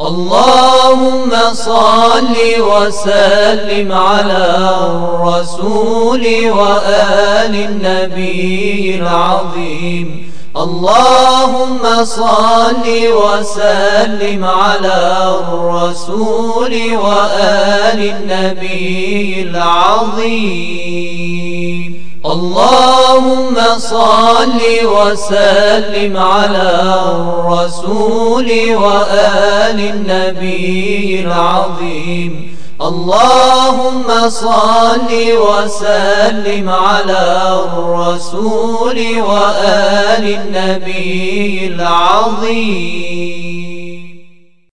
اللهم صل وسلم على الرسول وآل النبي العظيم. اللهم صل وسلم على الرسول وآل النبي العظيم. اللهم صل وسلم على الرسول وآل النبي العظيم. اللهم صل وسلم على الرسول وآل النبي العظيم.